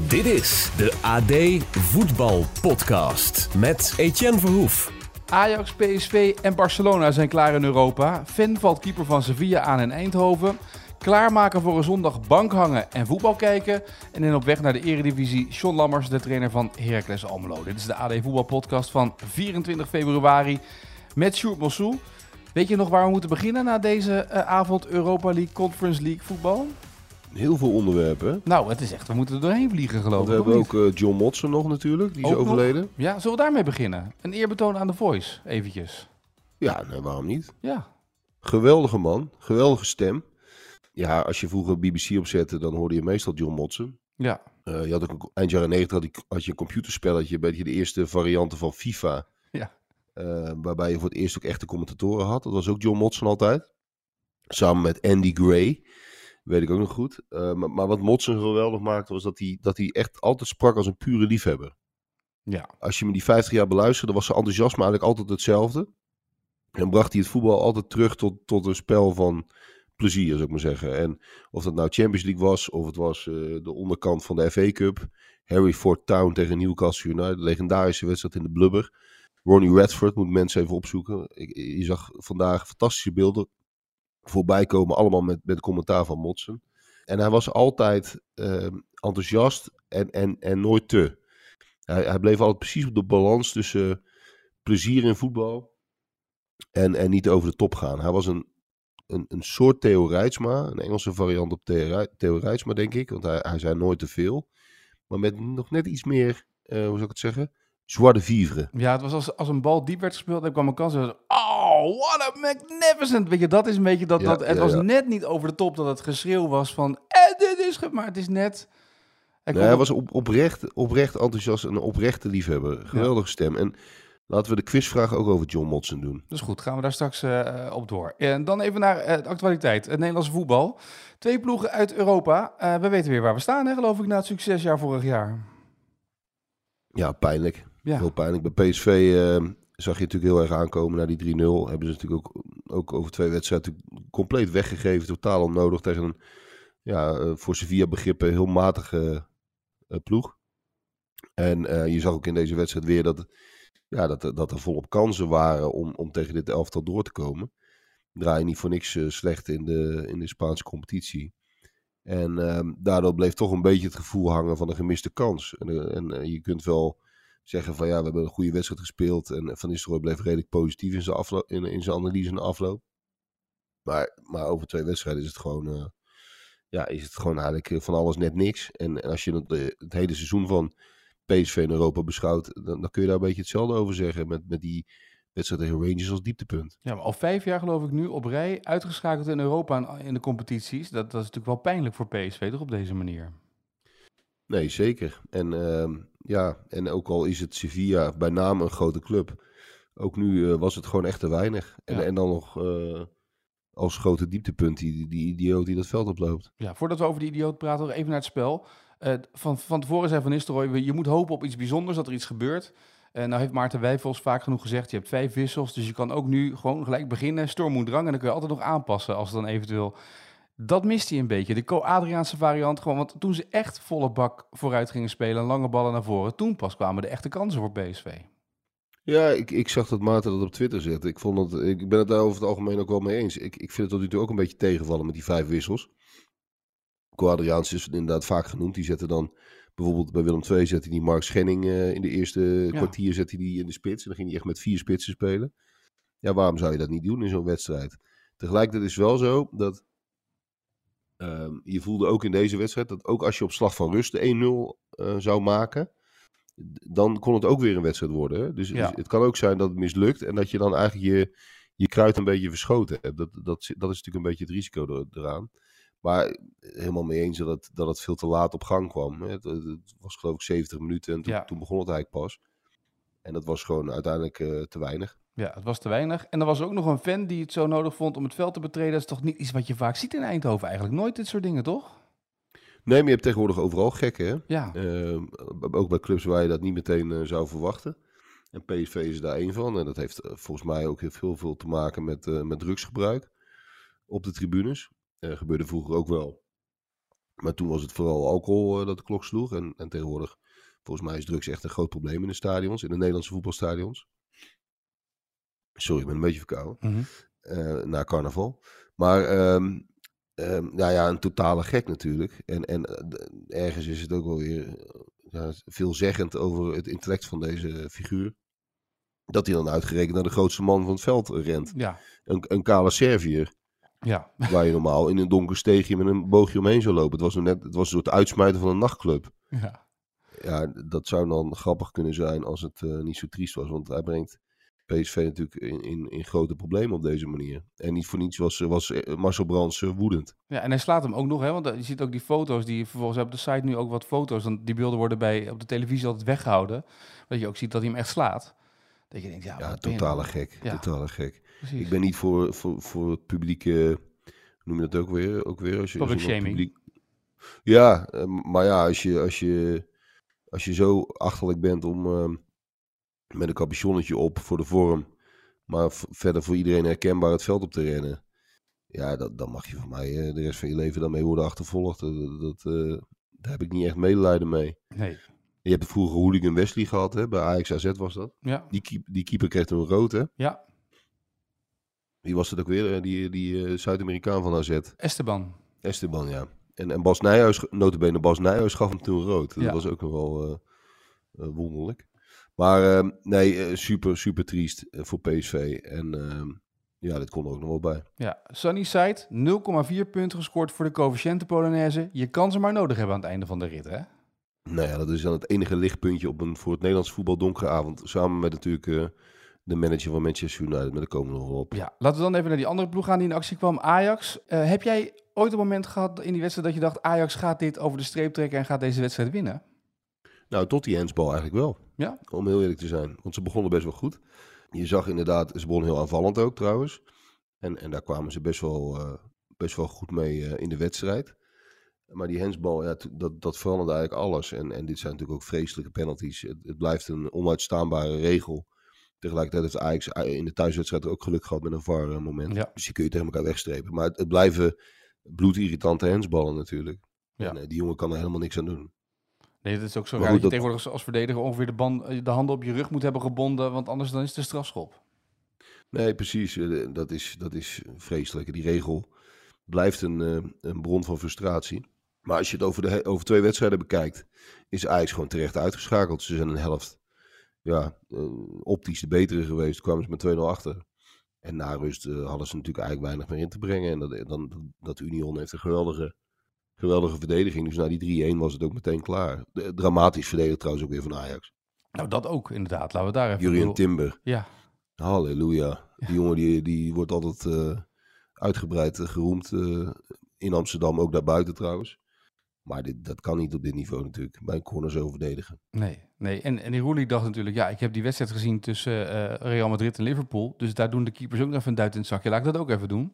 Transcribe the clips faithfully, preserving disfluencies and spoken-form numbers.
Dit is de A D Voetbal Podcast met Etienne Verhoef. Ajax, P S V en Barcelona zijn klaar in Europa. Fan valt keeper van Sevilla aan in Eindhoven. Klaarmaken voor een zondag bank hangen en voetbal kijken. En dan op weg naar de Eredivisie, John Lammers, de trainer van Heracles Almelo. Dit is de A D Voetbal Podcast van vierentwintig februari met Sjoerd Mossou. Weet je nog waar we moeten beginnen na deze uh, avond Europa League, Conference League voetbal? Heel veel onderwerpen. Nou, het is echt, we moeten er doorheen vliegen geloof ik. We hebben ook uh, John Motson nog natuurlijk, die is ook overleden. Nog? Ja, zullen we daarmee beginnen? Een eerbetoon aan The Voice, eventjes. Ja, nee, waarom niet? Ja. Geweldige man, geweldige stem. Ja, als je vroeger B B C opzette, dan hoorde je meestal John Motson. Ja. Uh, je had ook een, eind jaren negentig had je, had je een computerspelletje, een beetje de eerste varianten van FIFA. Ja. Uh, waarbij je voor het eerst ook echte commentatoren had. Dat was ook John Motson altijd. Samen met Andy Gray. Weet ik ook nog goed. Uh, maar, maar wat Motson geweldig maakte, was dat hij, dat hij echt altijd sprak als een pure liefhebber. Ja. Als je me die vijftig jaar beluisterde, was zijn enthousiasme eigenlijk altijd hetzelfde. En bracht hij het voetbal altijd terug tot, tot een spel van plezier, zou ik maar zeggen. En of dat nou Champions League was, of het was uh, de onderkant van de F A Cup. Harry Ford Town tegen Newcastle United, de legendarische wedstrijd in de blubber. Ronnie Radford, moet mensen even opzoeken. Ik, je zag vandaag fantastische beelden voorbij komen, allemaal met, met commentaar van Motson. En hij was altijd uh, enthousiast en, en, en nooit te. Hij, hij bleef altijd precies op de balans tussen uh, plezier in voetbal en, en niet over de top gaan. Hij was een, een, een soort Theo Reitsma, een Engelse variant op Theo, Theo Reitsma, denk ik. Want hij, hij zei nooit te veel. Maar met nog net iets meer, uh, hoe zou ik het zeggen, joie de vivre. Ja, het was als, als een bal diep werd gespeeld, dan kwam een kans. En oh, what a magnificent. Weet je, dat is een beetje dat, Ja, dat het ja, was ja. net niet over de top dat het geschreeuw was van, eh, dit is ge-, maar het is net. Hij, Nee, hij was op, oprecht, oprecht enthousiast en een oprechte liefhebber. Geweldige ja. stem. En laten we de quizvraag ook over John Motson doen. Dus goed, gaan we daar straks uh, op door. En dan even naar uh, de actualiteit. Het Nederlandse voetbal. Twee ploegen uit Europa. Uh, we weten weer waar we staan, hè, geloof ik, na het succesjaar vorig jaar. Ja, pijnlijk. Ja. Heel pijnlijk. Bij P S V uh, zag je natuurlijk heel erg aankomen naar die drie nul. Hebben ze natuurlijk ook, ook over twee wedstrijden compleet weggegeven. Totaal onnodig tegen een, ja, uh, voor Sevilla begrippen heel matige uh, ploeg. En uh, je zag ook in deze wedstrijd weer dat, ja, dat, dat er volop kansen waren om, om tegen dit elftal door te komen. Draai je niet voor niks uh, slecht in de, in de Spaanse competitie. En uh, daardoor bleef toch een beetje het gevoel hangen van een gemiste kans. En, uh, en uh, je kunt wel zeggen van ja, we hebben een goede wedstrijd gespeeld. En Van Nistelrooy bleef redelijk positief in zijn, afloop, in, in zijn analyse en afloop. Maar, maar over twee wedstrijden is het gewoon, uh, ja, is het gewoon eigenlijk van alles net niks. En, en als je het, uh, het hele seizoen van P S V in Europa beschouwt, dan, dan kun je daar een beetje hetzelfde over zeggen. Met, met die wedstrijd tegen Rangers als dieptepunt. Ja, maar al vijf jaar geloof ik nu op rij uitgeschakeld in Europa in de competities. Dat, dat is natuurlijk wel pijnlijk voor P S V, toch op deze manier? Nee, zeker. En, uh, ja, en ook al is het Sevilla bij naam een grote club, ook nu uh, was het gewoon echt te weinig. En, Ja. en dan nog uh, als grote dieptepunt die, die idioot die dat veld oploopt. Ja, voordat we over die idioot praten, nog even naar het spel. Uh, van, van tevoren zei Van Nistelrooy, je moet hopen op iets bijzonders, dat er iets gebeurt. Uh, nou heeft Maarten Wijfels vaak genoeg gezegd, je hebt vijf wissels, dus je kan ook nu gewoon gelijk beginnen, storm moet drang, en dan kun je altijd nog aanpassen als het dan eventueel. Dat mist hij een beetje, de Co-Adriaanse variant gewoon, want toen ze echt volle bak vooruit gingen spelen, lange ballen naar voren, toen pas kwamen de echte kansen voor P S V. Ja, ik, ik zag dat Maarten dat op Twitter zette. Ik, vond dat, ik ben het daar over het algemeen ook wel mee eens. Ik, ik vind het tot nu toe ook een beetje tegenvallen met die vijf wissels. Co-Adriaans is inderdaad vaak genoemd. Die zetten dan bijvoorbeeld bij Willem twee zette die Mark Schenning uh, in de eerste ja. kwartier zette die in de spits. En dan ging hij echt met vier spitsen spelen. Ja, waarom zou je dat niet doen in zo'n wedstrijd? Tegelijkertijd is het wel zo dat uh, je voelde ook in deze wedstrijd dat ook als je op slag van rust de één nul uh, zou maken, dan kon het ook weer een wedstrijd worden. Hè? Dus, Ja. dus het kan ook zijn dat het mislukt en dat je dan eigenlijk je, je kruid een beetje verschoten hebt. Dat, dat, dat is natuurlijk een beetje het risico er, eraan. Maar helemaal mee eens dat het, dat het veel te laat op gang kwam. Het, het was geloof ik zeventig minuten en toen, Ja. toen begon het eigenlijk pas. En dat was gewoon uiteindelijk uh, te weinig. Ja, het was te weinig. En er was ook nog een fan die het zo nodig vond om het veld te betreden. Dat is toch niet iets wat je vaak ziet in Eindhoven eigenlijk. Nooit dit soort dingen, toch? Nee, maar je hebt tegenwoordig overal gekken, hè? Ja. Uh, ook bij clubs waar je dat niet meteen uh, zou verwachten. En P S V is er daar één van. En dat heeft uh, volgens mij ook heel veel, veel te maken met, uh, met drugsgebruik op de tribunes. Uh, gebeurde vroeger ook wel. Maar toen was het vooral alcohol uh, dat de klok sloeg. En, en tegenwoordig, volgens mij is drugs echt een groot probleem in de stadions, in de Nederlandse voetbalstadions. Sorry, ik ben een beetje verkouden. Mm-hmm. Uh, na carnaval. Maar um, um, nou ja, een totale gek natuurlijk. En, en uh, ergens is het ook wel weer uh, ja, veelzeggend over het intellect van deze figuur. Dat hij dan uitgerekend naar de grootste man van het veld rent. Ja. Een, een kale Serviër. Ja. Waar je normaal in een donker steegje met een boogje omheen zou lopen. Het was, net, het was een soort uitsmijten van een nachtclub. Ja. Ja, dat zou dan grappig kunnen zijn als het uh, niet zo triest was. Want hij brengt P S V natuurlijk in, in, in grote problemen op deze manier. En niet voor niets was, was Marcel Brands uh, woedend. Ja, en hij slaat hem ook nog, hè? Want je ziet ook die foto's, die vervolgens op de site nu ook wat foto's. Want die beelden worden bij, op de televisie altijd weggehouden. Dat je ook ziet dat hij hem echt slaat. Dat je denkt, ja, ja wat totale nou? gek. Ja. Totale gek. Precies. Ik ben niet voor, voor, voor het publieke, noem je dat ook weer? Ook weer als je, Public als je shaming. Publiek... Ja, uh, maar ja, als je, als je, als je zo achterlijk bent om uh, met een capuchonnetje op voor de vorm, maar v- verder voor iedereen herkenbaar het veld op te rennen. Ja, dat, dan mag je van mij uh, de rest van je leven daarmee worden achtervolgd. Dat, dat, uh, daar heb ik niet echt medelijden mee. Nee. Je hebt vroeger Hooligan Wesley gehad, hè? Bij Ajax A Z was dat. Ja. Die, keep, die keeper kreeg toen rood, hè? Ja. Wie was het ook weer? Die, die uh, Zuid-Amerikaan van A Z. Esteban. Esteban, ja. En, en Bas Nijhuis, notabene Bas Nijhuis gaf hem toen rood. Dat Ja. was ook nog wel uh, uh, wonderlijk. Maar uh, nee, uh, super, super triest uh, voor P S V. En uh, ja, dit kon er ook nog wel bij. Ja, Sunny Side, nul komma vier punten gescoord voor de coëfficiënte Polonaise. Je kan ze maar nodig hebben aan het einde van de rit, hè? Nou ja, dat is dan het enige lichtpuntje op een voor het Nederlands voetbal donkere avond. Samen met natuurlijk uh, de manager van Manchester United. Maar daar komen we nog wel op. Ja, laten we dan even naar die andere ploeg gaan die in actie kwam. Ajax. Uh, heb jij ooit een moment gehad in die wedstrijd dat je dacht, Ajax gaat dit over de streep trekken en gaat deze wedstrijd winnen? Nou, tot die handsbal eigenlijk wel. Ja? Om heel eerlijk te zijn. Want ze begonnen best wel goed. Je zag inderdaad, ze begonnen heel aanvallend ook trouwens. En, en daar kwamen ze best wel, uh, best wel goed mee uh, in de wedstrijd. Maar die handsbal, ja, t- dat, dat veranderde eigenlijk alles. En, en dit zijn natuurlijk ook vreselijke penalties. Het, het blijft een onuitstaanbare regel. Tegelijkertijd heeft Ajax in de thuiswedstrijd ook geluk gehad met een V A R-moment. Ja. Dus die kun je tegen elkaar wegstrepen. Maar het, het blijven bloedirritante handsballen natuurlijk. Ja. En uh, die jongen kan er helemaal niks aan doen. Nee, het is ook zo Maar raar goed, dat je dat- tegenwoordig als verdediger ongeveer de, band, de handen op je rug moet hebben gebonden, want anders dan is het een strafschop. Nee, precies. Eh, Dat is, dat is vreselijk. Die regel blijft een, uh, een bron van frustratie. Maar als je het over, de, he- over twee wedstrijden bekijkt, is Ajax gewoon terecht uitgeschakeld. Ze zijn een helft ja, uh, optisch de betere geweest. Kwamen ze met twee nul achter. En na rust uh, hadden ze natuurlijk eigenlijk weinig meer in te brengen. En dat, dan, dat Union heeft een geweldige, geweldige verdediging. Dus na die drie-een was het ook meteen klaar. De, dramatisch verdedigd trouwens ook weer van Ajax. Nou, dat ook inderdaad. Laten we daar even... Jurien Timber. Ja, Halleluja. Die jongen die, die wordt altijd uh, uitgebreid uh, geroemd uh, in Amsterdam, ook daarbuiten trouwens. Maar dit, dat kan niet op dit niveau natuurlijk, bij een corner zo verdedigen. nee. nee. En, en die Roelie dacht natuurlijk, ja, ik heb die wedstrijd gezien tussen uh, Real Madrid en Liverpool. Dus daar doen de keepers ook nog even een duit in het zakje. Laat ik dat ook even doen.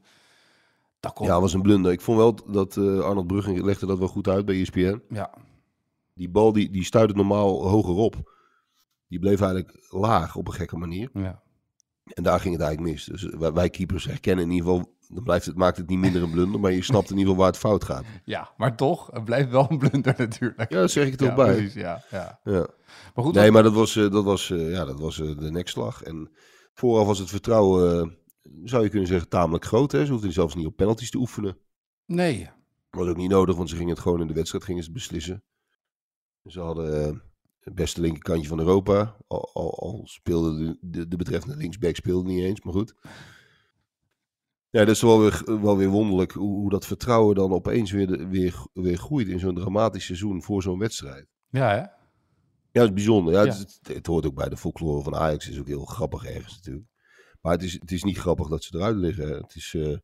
Dat komt. Ja, was een blunder. Ik vond wel dat uh, Arnold Bruggen legde dat wel goed uit bij E S P N. Ja. Die bal die, die stuitte normaal hoger op. Die bleef eigenlijk laag op een gekke manier. Ja. En daar ging het eigenlijk mis. Dus wij, wij keepers herkennen in ieder geval, dan blijft het, maakt het niet minder een blunder, maar je snapt in ieder geval waar het fout gaat. Ja, maar toch, het blijft wel een blunder natuurlijk. Ja, dat zeg ik er toch Ja, bij. precies, ja, ja. Ja. Maar goed, Nee, wat- maar dat was, uh, dat was, uh, ja, dat was uh, de nekslag. En vooraf was het vertrouwen, uh, zou je kunnen zeggen, tamelijk groot. Hè? Ze hoefden zelfs niet op penalties te oefenen. nee. Was ook niet nodig, want ze gingen het gewoon in de wedstrijd gingen ze het beslissen. Ze hadden uh, het beste linkerkantje van Europa. Al, al, al speelde de, de, de betreffende linksback speelde niet eens, maar goed. Ja, dat is wel weer, wel weer wonderlijk hoe, hoe dat vertrouwen dan opeens weer, de- weer, weer groeit in zo'n dramatisch seizoen voor zo'n wedstrijd. Ja, hè? Ja, dat is bijzonder. Ja, Ja. Het, het, het hoort ook bij de folklore van Ajax. Het is ook heel grappig ergens natuurlijk. Maar het is, het is niet grappig dat ze eruit liggen. Het is... Uh,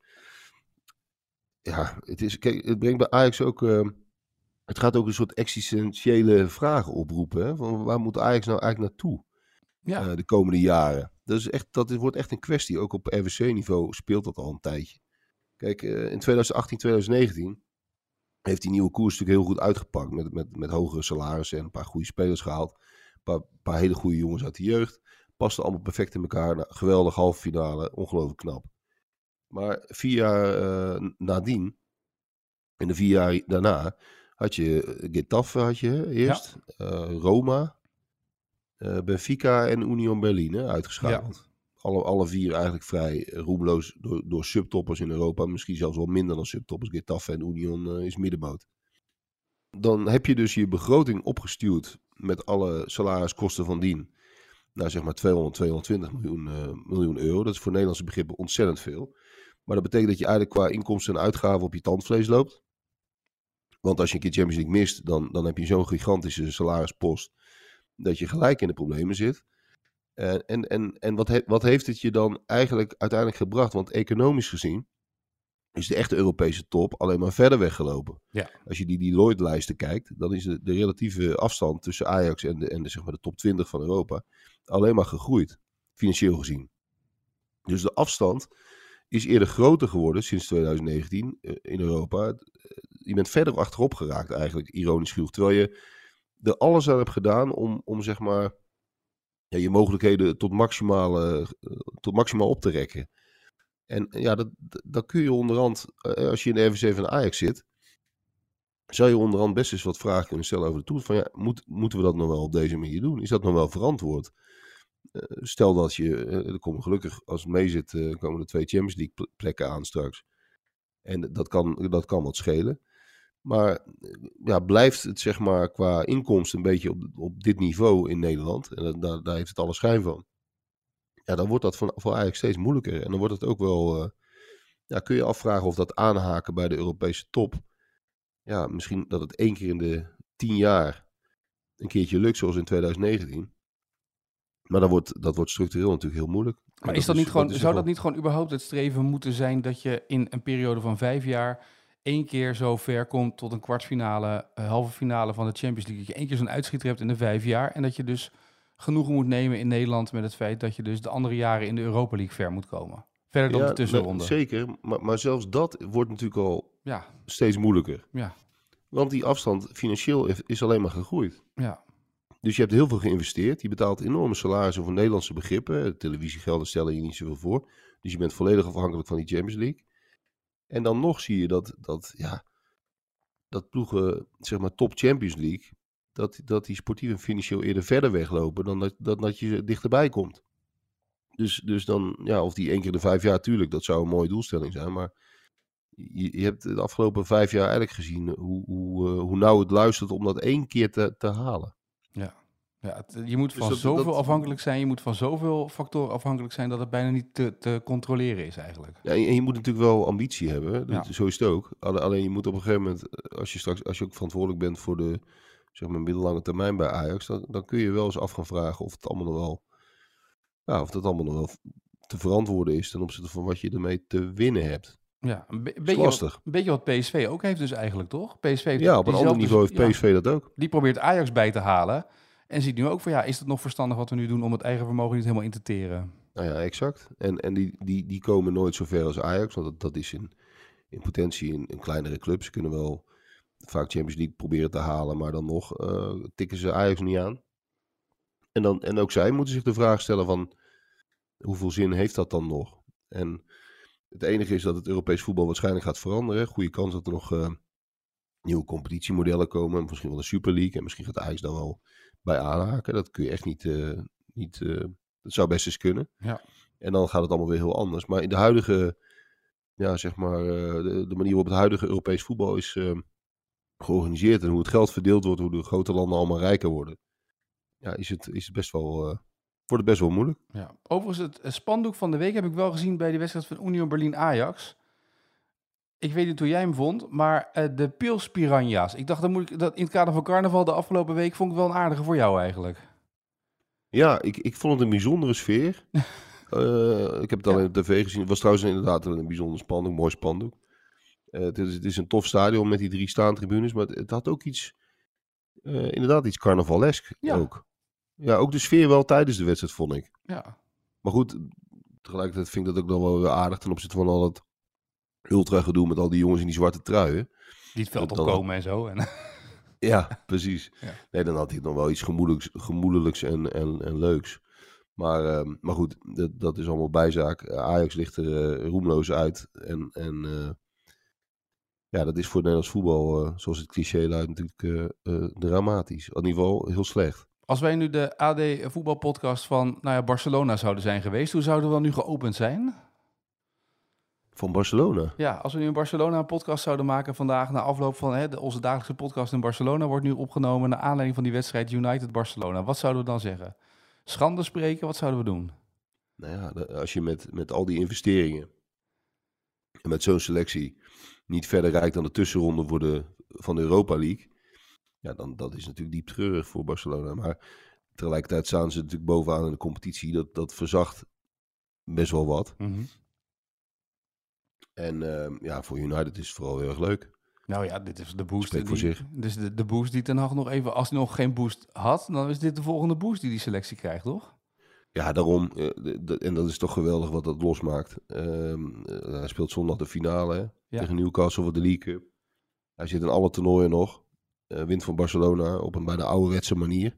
ja, het is... Kijk, het brengt bij Ajax ook... Uh, het gaat ook een soort existentiële vragen oproepen. Hè? Van waar moet Ajax nou eigenlijk naartoe Ja. uh, de komende jaren? Dat, is echt, dat wordt echt een kwestie. Ook op R W C-niveau speelt dat al een tijdje. Kijk, uh, in twintig achttien, twintig negentien heeft die nieuwe koers natuurlijk heel goed uitgepakt. Met, met, met hogere salarissen en een paar goede spelers gehaald. Een paar, paar hele goede jongens uit de jeugd. Pasten allemaal perfect in elkaar. Nou, geweldig halve finale. Ongelooflijk knap. Maar vier jaar uh, nadien En de vier jaar daarna had je Getafe had je hè, eerst, ja. uh, Roma, uh, Benfica en Union Berlin hè, uitgeschakeld. Ja. Alle, alle vier eigenlijk vrij roemloos door, door subtoppers in Europa. Misschien zelfs wel minder dan subtoppers. Getafe en Union uh, is middenmoot. Dan heb je dus je begroting opgestuurd met alle salariskosten van dien. Nou zeg maar tweehonderd, tweehonderdtwintig miljoen, uh, miljoen euro. Dat is voor Nederlandse begrippen ontzettend veel. Maar dat betekent dat je eigenlijk qua inkomsten en uitgaven op je tandvlees loopt. Want als je een keer Champions League mist, dan, dan heb je zo'n gigantische salarispost dat je gelijk in de problemen zit. Uh, en en, en wat, he, wat heeft het je dan eigenlijk uiteindelijk gebracht? Want economisch gezien is de echte Europese top alleen maar verder weggelopen. Ja. Als je die Deloitte-lijsten kijkt, dan is de, de relatieve afstand tussen Ajax en, de, en de, zeg maar de top twintig van Europa alleen maar gegroeid, financieel gezien. Dus de afstand is eerder groter geworden sinds twintig negentien uh, in Europa. Je bent verder achterop geraakt eigenlijk, ironisch genoeg. Terwijl je er alles aan hebt gedaan om, om zeg maar, ja, je mogelijkheden tot, maximale, uh, tot maximaal op te rekken. En ja, dat, dat kun je onderhand, uh, als je in de R V C van Ajax zit, zou je onderhand best eens wat vragen kunnen stellen over de toekomst. Van ja, moet, moeten we dat nog wel op deze manier doen? Is dat nog wel verantwoord? Uh, stel dat je, uh, er komen gelukkig, als het mee zit, uh, komen er twee Champions League plekken aan straks. En dat kan, dat kan wat schelen. Maar ja, blijft het zeg maar qua inkomsten een beetje op, op dit niveau in Nederland. En daar, daar heeft het alle schijn van. Ja, dan wordt dat voor, voor Ajax steeds moeilijker. En dan wordt het ook wel, uh, ja, kun je afvragen of dat aanhaken bij de Europese top. Ja, misschien dat het één keer in de tien jaar een keertje lukt, zoals in twintig negentien. Maar dat wordt, dat wordt structureel natuurlijk heel moeilijk. Maar is dat, dat niet is, gewoon, dat zou dat niet gewoon überhaupt het streven moeten zijn dat je in een periode van vijf jaar één keer zo ver komt tot een kwartfinale, uh, halve finale van de Champions League. Dat je één keer zo'n uitschieter hebt in de vijf jaar. En dat je dus genoegen moet nemen in Nederland met het feit dat je dus de andere jaren in de Europa League ver moet komen. Verder dan ja, de tussenronde. Zeker, maar, maar zelfs dat wordt natuurlijk al ja. steeds moeilijker. Ja. Want die afstand financieel is alleen maar gegroeid. Ja. Dus je hebt heel veel geïnvesteerd. Je betaalt enorme salarissen voor Nederlandse begrippen. Televisiegelden stellen je niet zoveel voor. Dus je bent volledig afhankelijk van die Champions League. En dan nog zie je dat, dat, ja, dat ploegen, zeg maar top Champions League, dat, dat die sportief en financieel eerder verder weglopen dan dat, dat, dat je dichterbij komt. Dus, dus dan, ja, of die één keer in de vijf jaar, tuurlijk, dat zou een mooie doelstelling zijn. Maar je, je hebt de afgelopen vijf jaar eigenlijk gezien hoe, hoe, uh, hoe nauw het luistert om dat één keer te, te halen. Ja. Ja, het, je moet van dus dat, zoveel dat, afhankelijk zijn, je moet van zoveel factoren afhankelijk zijn dat het bijna niet te, te controleren is eigenlijk. Ja, en je moet natuurlijk wel ambitie hebben, ja. Zo is het ook. Alleen je moet op een gegeven moment, als je straks, als je ook verantwoordelijk bent voor de, zeg maar, middellange termijn bij Ajax, dan, dan kun je wel eens af gaan vragen of het allemaal nog wel, ja, of dat allemaal nog wel te verantwoorden is ten opzichte van wat je ermee te winnen hebt. Ja, een, be- beetje lastig. Wat, een beetje wat P S V ook heeft dus eigenlijk, toch? P S V heeft ja, op een ander niveau dus, heeft P S V ja, dat ook. Die probeert Ajax bij te halen en ziet nu ook van ja, is het nog verstandig wat we nu doen om het eigen vermogen niet helemaal in te teren? Nou ja, exact. En, en die, die, die komen nooit zo ver als Ajax, want dat, dat is in, in potentie een, een kleinere club. Ze kunnen wel vaak Champions League proberen te halen, maar dan nog uh, tikken ze Ajax niet aan. En, dan, en ook zij moeten zich de vraag stellen van, hoeveel zin heeft dat dan nog? En het enige is dat het Europees voetbal waarschijnlijk gaat veranderen. Goede kans dat er nog uh, nieuwe competitiemodellen komen, misschien wel de Super League. En misschien gaat Ajax dan wel bij aanhaken. Dat kun je echt niet... Uh, niet uh, dat zou best eens kunnen. Ja. En dan gaat het allemaal weer heel anders. Maar in de huidige... Ja, zeg maar... Uh, de, de manier waarop het huidige Europees voetbal is uh, georganiseerd... en hoe het geld verdeeld wordt... hoe de grote landen allemaal rijker worden... Ja, is het, is het best wel... Uh, wordt het best wel moeilijk. Ja. Overigens, het spandoek van de week heb ik wel gezien bij de wedstrijd van Union Berlin-Ajax. Ik weet niet hoe jij hem vond, maar uh, de Pils Piranha's. Ik dacht, dat moet ik, dat in het kader van carnaval de afgelopen week vond ik wel een aardige voor jou eigenlijk. Ja, ik, ik vond het een bijzondere sfeer. uh, ik heb het al ja. op tv gezien. Het was trouwens inderdaad een bijzonder spandoek, mooi spandoek. Uh, het, is, het is een tof stadion met die drie staantribunes, maar het, het had ook iets, uh, inderdaad iets carnavalesk ja. ook. Ja, ook de sfeer wel tijdens de wedstrijd, vond ik. Ja. Maar goed, tegelijkertijd vind ik dat ook nog wel weer aardig ten opzichte van al het ultra gedoe met al die jongens in die zwarte truien. Die het veld opkomen had... en zo. En... ja, precies. Ja. Nee, dan had hij nog wel iets gemoedelijks, gemoedelijks en, en, en leuks. Maar, uh, maar goed, dat, dat is allemaal bijzaak. Ajax ligt er uh, roemloos uit. En, en uh, Ja, dat is voor het Nederlands voetbal, uh, zoals het cliché luidt, natuurlijk uh, uh, dramatisch. In ieder geval heel slecht. Als wij nu de A D voetbalpodcast van nou ja, Barcelona zouden zijn geweest, hoe zouden we dan nu geopend zijn? Van Barcelona? Ja, als we nu in Barcelona een podcast zouden maken vandaag, na afloop van hè, de, onze dagelijkse podcast in Barcelona wordt nu opgenomen naar aanleiding van die wedstrijd United-Barcelona. Wat zouden we dan zeggen? Schande spreken, wat zouden we doen? Nou ja, als je met, met al die investeringen en met zo'n selectie niet verder reikt dan de tussenronde voor de, van de Europa League, ja, dan dat is natuurlijk diep treurig voor Barcelona. Maar tegelijkertijd staan ze natuurlijk bovenaan in de competitie. Dat, dat verzacht best wel wat. Mm-hmm. En uh, ja, voor United is het vooral heel erg leuk. Nou ja, dit is de boost. Spreek voor die, zich. Dus de, de boost die Ten Hag nog even, als hij nog geen boost had, dan is dit de volgende boost die die selectie krijgt, toch? Ja, daarom. Uh, de, de, en dat is toch geweldig wat dat losmaakt. Uh, uh, hij speelt zondag de finale hè, ja. tegen Newcastle voor de League Cup. Hij zit in alle toernooien nog. Uh, wint van Barcelona op een bijna ouderwetse manier.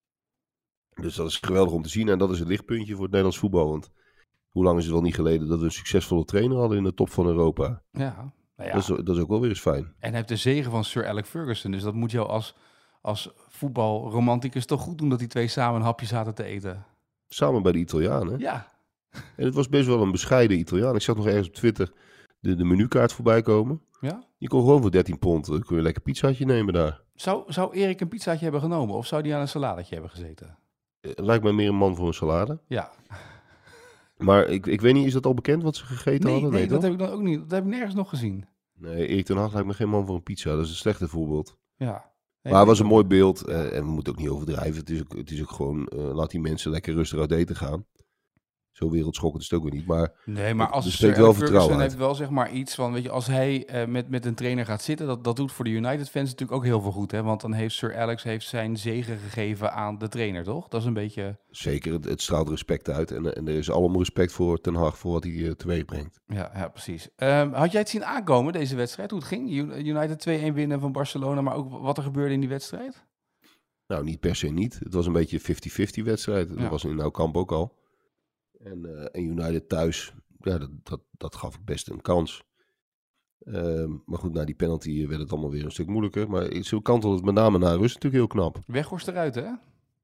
Dus dat is geweldig om te zien. En dat is het lichtpuntje voor het Nederlands voetbal. Want hoe lang is het wel niet geleden dat we een succesvolle trainer hadden in de top van Europa? Ja, nou ja. Dat, is, dat is ook wel weer eens fijn. En hij heeft de zegen van Sir Alex Ferguson. Dus dat moet jou als, als voetbalromanticus toch goed doen dat die twee samen een hapje zaten te eten. Samen bij de Italianen. Ja. En het was best wel een bescheiden Italiaan. Ik zag nog ergens op Twitter de, de menukaart voorbij komen. Ja? Je kon gewoon voor dertien pond, kun je een lekker pizzaatje nemen daar. Zou, zou Erik een pizzaatje hebben genomen of zou die aan een saladetje hebben gezeten? Lijkt mij meer een man voor een salade. Ja. Maar ik, ik weet niet, is dat al bekend wat ze gegeten nee, hadden? Nee, nee dat heb ik dan ook niet. Dat heb ik nergens nog gezien. Nee, Erik ten Hag lijkt me geen man voor een pizza. Dat is een slechte voorbeeld. Ja. Nee, maar het was een mooi beeld. Uh, en we moeten ook niet overdrijven. Het is ook, het is ook gewoon, uh, laat die mensen lekker rustig uit eten gaan. Zo wereldschokkend is het ook weer niet. Maar nee, maar als Sir Alex Ferguson heeft wel zeg maar iets van, weet je, als hij uh, met, met een trainer gaat zitten, dat, dat doet voor de United fans natuurlijk ook heel veel goed, hè? Want dan heeft Sir Alex heeft zijn zegen gegeven aan de trainer, toch? Dat is een beetje... Zeker, het, het straalt respect uit. En, en er is allemaal respect voor Ten Hag, voor wat hij uh, teweeg brengt. Ja, ja precies. Um, had jij het zien aankomen, deze wedstrijd? Hoe het ging? United twee-een winnen van Barcelona, maar ook wat er gebeurde in die wedstrijd? Nou, niet per se niet. Het was een beetje een vijftig-vijftig wedstrijd. Dat ja. was in Nou Kamp ook al. En, uh, en United thuis, ja, dat, dat, dat gaf ik best een kans. Uh, maar goed, na die penalty werd het allemaal weer een stuk moeilijker. Maar zo kantelde het met name naar rust natuurlijk heel knap. Weghorst eruit, hè?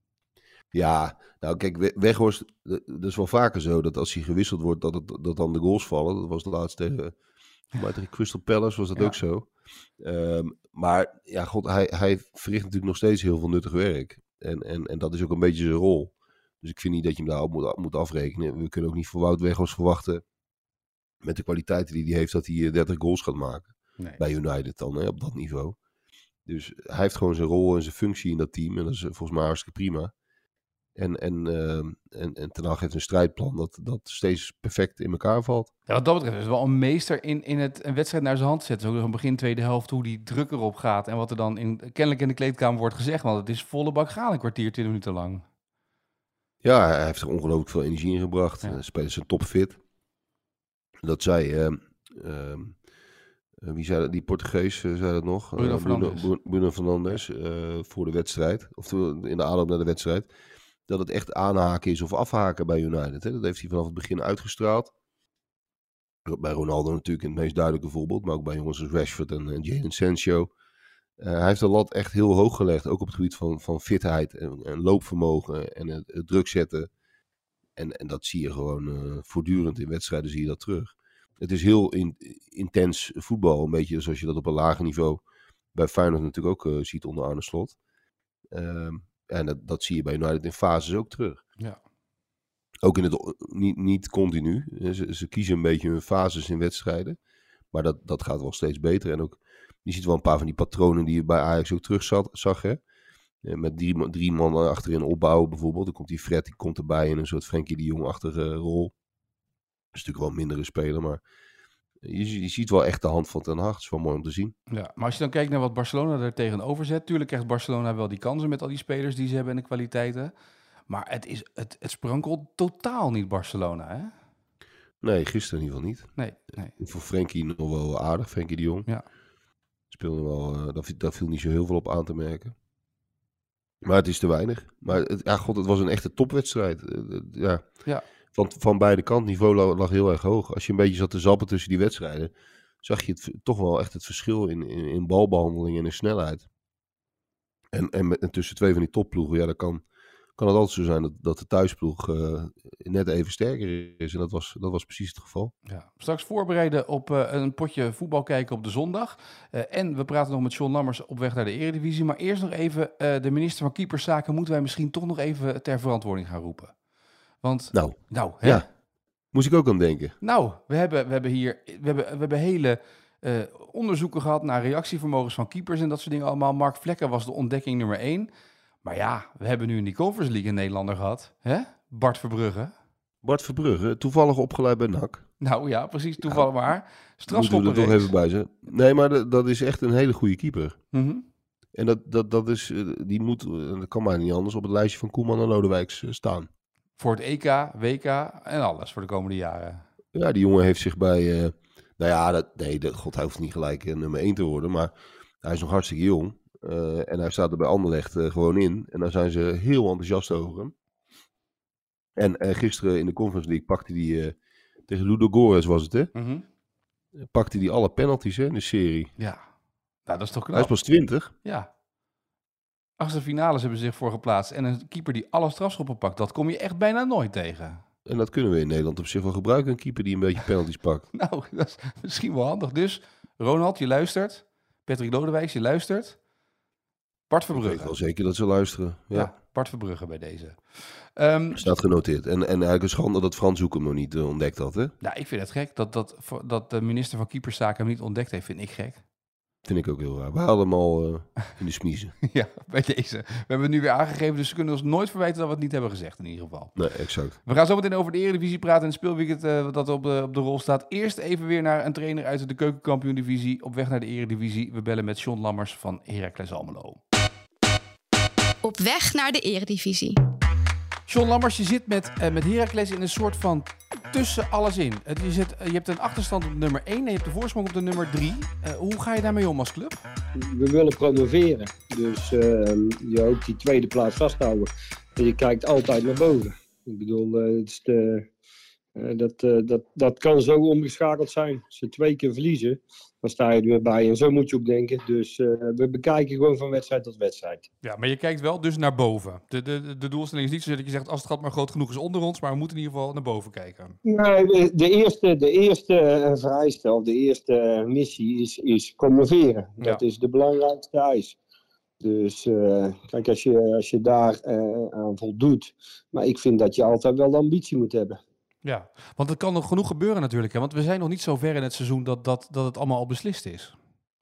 Ja, nou kijk, Weghorst, dat is wel vaker zo dat als hij gewisseld wordt, dat, het, dat dan de goals vallen. Dat was de laatste tegen, maar tegen Crystal Palace was dat ja. ook zo. Um, maar ja, god, hij, hij verricht natuurlijk nog steeds heel veel nuttig werk. En, en, en dat is ook een beetje zijn rol. Dus ik vind niet dat je hem daarop moet, moet afrekenen. We kunnen ook niet van Wout Weghorst verwachten, met de kwaliteiten die hij heeft, dat hij dertig goals gaat maken. Nee. Bij United dan, hè, op dat niveau. Dus hij heeft gewoon zijn rol en zijn functie in dat team. En dat is volgens mij hartstikke prima. En, en, uh, en, en Ten Hag heeft een strijdplan dat, dat steeds perfect in elkaar valt. Ja, wat dat betreft is het wel een meester in, in het een wedstrijd naar zijn hand zetten. Zo begin tweede helft, hoe die druk erop gaat. En wat er dan in, kennelijk in de kleedkamer wordt gezegd. Want het is volle bak gaan, een kwartier, twintig minuten lang. Ja, hij heeft er ongelooflijk veel energie in gebracht. Ja. De spelers zijn topfit. Dat zei, uh, uh, wie zei dat? Die Portugees uh, zei dat nog. Bruno uh, Fernandes. Bruno, Bruno Fernandes uh, voor de wedstrijd. Of in de aanloop naar de wedstrijd. Dat het echt aanhaken is of afhaken bij United. Hè? Dat heeft hij vanaf het begin uitgestraald. Bij Ronaldo natuurlijk het meest duidelijke voorbeeld. Maar ook bij jongens als Rashford en, en Jadon Sancho. Uh, hij heeft de lat echt heel hoog gelegd. Ook op het gebied van, van fitheid en, en loopvermogen en het, het druk zetten. En, en dat zie je gewoon uh, voortdurend in wedstrijden zie je dat terug. Het is heel in, intens voetbal. Een beetje zoals je dat op een lager niveau bij Feyenoord natuurlijk ook uh, ziet onder Arne Slot. Uh, en dat, dat zie je bij United in fases ook terug. Ja. Ook in het, niet, niet continu. Ze, ze kiezen een beetje hun fases in wedstrijden. Maar dat, dat gaat wel steeds beter. En ook, je ziet wel een paar van die patronen die je bij Ajax ook terug zat, zag. Hè? Met drie, drie man achterin opbouwen bijvoorbeeld. Dan komt die Fred, die komt erbij in een soort Frenkie de Jong-achtige rol. Dat is natuurlijk wel een mindere speler, maar je, je ziet wel echt de hand van Ten Hag. Het is wel mooi om te zien. Ja, maar als je dan kijkt naar wat Barcelona er tegenover zet. Tuurlijk krijgt Barcelona wel die kansen met al die spelers die ze hebben en de kwaliteiten. Maar het, is, het, het sprankelt totaal niet Barcelona, hè? Nee, gisteren in ieder geval niet. Nee, nee. Voor Frenkie nog wel aardig, Frenkie de Jong. Ja. Speelde wel, uh, daar, daar viel niet zo heel veel op aan te merken. Maar het is te weinig. Maar het, ja, god, het was een echte topwedstrijd. Uh, ja. Ja. Van, van beide kanten, niveau lag, lag heel erg hoog. Als je een beetje zat te zappen tussen die wedstrijden, zag je het, toch wel echt het verschil in, in, in balbehandeling en in snelheid. En, en, met, en tussen twee van die topploegen, ja, dat kan, kan het altijd zo zijn dat, dat de thuisploeg uh, net even sterker is. En dat was, dat was precies het geval. Ja. Straks voorbereiden op uh, een potje voetbal kijken op de zondag. Uh, en we praten nog met John Lammers op weg naar de Eredivisie. Maar eerst nog even, uh, de minister van Keeperszaken moeten wij misschien toch nog even ter verantwoording gaan roepen. Want, nou, nou hè? Ja, moest ik ook aan denken. Nou, we hebben, we hebben hier we hebben, we hebben hele uh, onderzoeken gehad naar reactievermogens van keepers en dat soort dingen allemaal. Mark Vlekken was de ontdekking nummer één. Maar ja, we hebben nu in die Conference League een Nederlander gehad. Hè? Bart Verbrugge. Bart Verbrugge, toevallig opgeleid bij N A C. Nou ja, precies, toevallig ja, maar. Strafschoppen moeten we er toch even bij zijn. Nee, maar de, dat is echt een hele goede keeper. Mm-hmm. En dat, dat, dat, is, die moet, dat kan maar niet anders, op het lijstje van Koeman en Lodewijks staan. Voor het E K, W K en alles voor de komende jaren. Ja, die jongen heeft zich bij... Uh, nou ja, dat, nee, dat, god, hij hoeft niet gelijk uh, nummer één te worden, maar hij is nog hartstikke jong. Uh, en hij staat er bij Anderlecht uh, gewoon in. En daar zijn ze heel enthousiast over hem. En uh, gisteren in de Conference League pakte hij uh, tegen Ludogorets was het, hè? Mm-hmm. Pakte hij alle penalties, hè, in de serie. Ja, nou, dat is toch knap. Hij is pas twintig. Ja. Achtste finales hebben ze zich voor geplaatst. En een keeper die alle strafschoppen pakt, dat kom je echt bijna nooit tegen. En dat kunnen we in Nederland op zich wel gebruiken, een keeper die een beetje penalties pakt. Nou, dat is misschien wel handig. Dus, Ronald, je luistert. Patrick Lodewijks, je luistert. Bart Verbrugge. Ik weet wel zeker dat ze luisteren. Ja, ja Bart Verbrugge bij deze. Um, Staat genoteerd. En, en eigenlijk een schande dat Frans Hoek hem nog niet uh, ontdekt had, hè? Nou, ik vind het gek. Dat, dat, dat de minister van Keeperszaken hem niet ontdekt heeft, vind ik gek. Vind ik ook heel raar. We hadden hem al uh, in de smiezen. Ja, bij deze. We hebben het nu weer aangegeven, dus ze kunnen ons nooit verwijten dat we het niet hebben gezegd in ieder geval. Nee, exact. We gaan zo meteen over de Eredivisie praten en het speelweekend uh, dat op de, op de rol staat. Eerst even weer naar een trainer uit de Keukenkampioen-divisie op weg naar de Eredivisie. We bellen met John Lammers van Heracles Almelo. Op weg naar de Eredivisie. John Lammers, je zit met, uh, met Heracles in een soort van tussen alles in. Uh, je, zit, uh, je hebt een achterstand op nummer één en je hebt de voorsprong op de nummer drie. Uh, hoe ga je daarmee om als club? We willen promoveren, dus uh, je hoopt die tweede plaats vasthouden. En je kijkt altijd naar boven. Ik bedoel, uh, het is de, uh, dat, uh, dat, dat kan zo omgeschakeld zijn. Als ze twee keer verliezen, dan sta je er weer bij. En zo moet je ook denken. Dus uh, we bekijken gewoon van wedstrijd tot wedstrijd. Ja, maar je kijkt wel dus naar boven. De, de, de doelstelling is niet zo dat je zegt, als het gat maar groot genoeg is onder ons, maar we moeten in ieder geval naar boven kijken. Nee, de, de eerste, de eerste vereiste, of de eerste missie is, is promoveren. Dat ja. is de belangrijkste eis. Dus uh, kijk, als je, als je daar uh, aan voldoet. Maar ik vind dat je altijd wel de ambitie moet hebben. Ja, want er kan nog genoeg gebeuren natuurlijk. Hè? Want we zijn nog niet zo ver in het seizoen dat, dat, dat het allemaal al beslist is.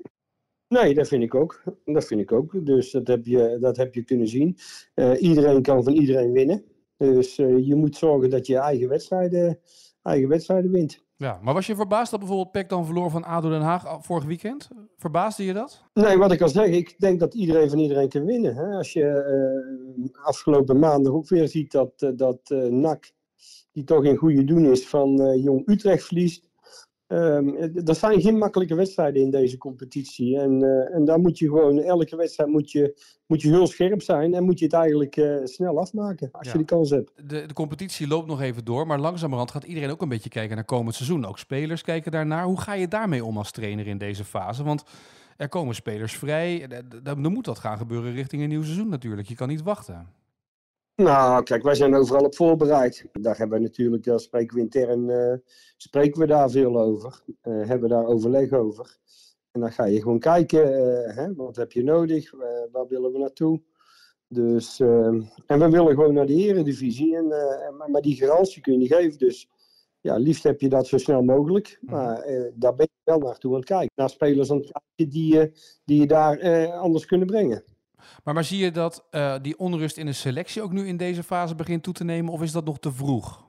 Nee, dat vind ik ook. Dat vind ik ook. Dus dat heb je, dat heb je kunnen zien. Uh, iedereen kan van iedereen winnen. Dus uh, je moet zorgen dat je je eigen wedstrijden, eigen wedstrijden wint. Ja, maar was je verbaasd dat bijvoorbeeld P E C dan verloor van A D O Den Haag vorig weekend? Verbaasde je dat? Nee, wat ik al zeg, ik denk dat iedereen van iedereen kan winnen. Hè? Als je uh, afgelopen maandag ook weer ziet dat, uh, dat uh, N A C, die toch in goede doen is, van uh, Jong Utrecht verliest. Um, er zijn geen makkelijke wedstrijden in deze competitie. En, uh, en daar moet je gewoon, elke wedstrijd moet je, moet je heel scherp zijn. En moet je het eigenlijk uh, snel afmaken, als ja. je de kans hebt. De, de competitie loopt nog even door, maar langzamerhand gaat iedereen ook een beetje kijken naar komend seizoen. Ook spelers kijken daarnaar. Hoe ga je daarmee om als trainer in deze fase? Want er komen spelers vrij. Dan moet dat gaan gebeuren richting een nieuw seizoen natuurlijk. Je kan niet wachten. Nou, kijk, wij zijn overal op voorbereid. Daar hebben we natuurlijk, daar spreken we intern, uh, spreken we daar veel over. Uh, hebben we daar overleg over. En dan ga je gewoon kijken, uh, hè, wat heb je nodig, uh, waar willen we naartoe. Dus, uh, en we willen gewoon naar de Eredivisie, en, uh, maar die garantie kun je niet geven. Dus ja, liefst heb je dat zo snel mogelijk. Maar uh, daar ben je wel naartoe aan het kijken. Naar spelers aan het kijken die, uh, die je daar uh, anders kunnen brengen. Maar, maar zie je dat uh, die onrust in de selectie ook nu in deze fase begint toe te nemen? Of is dat nog te vroeg?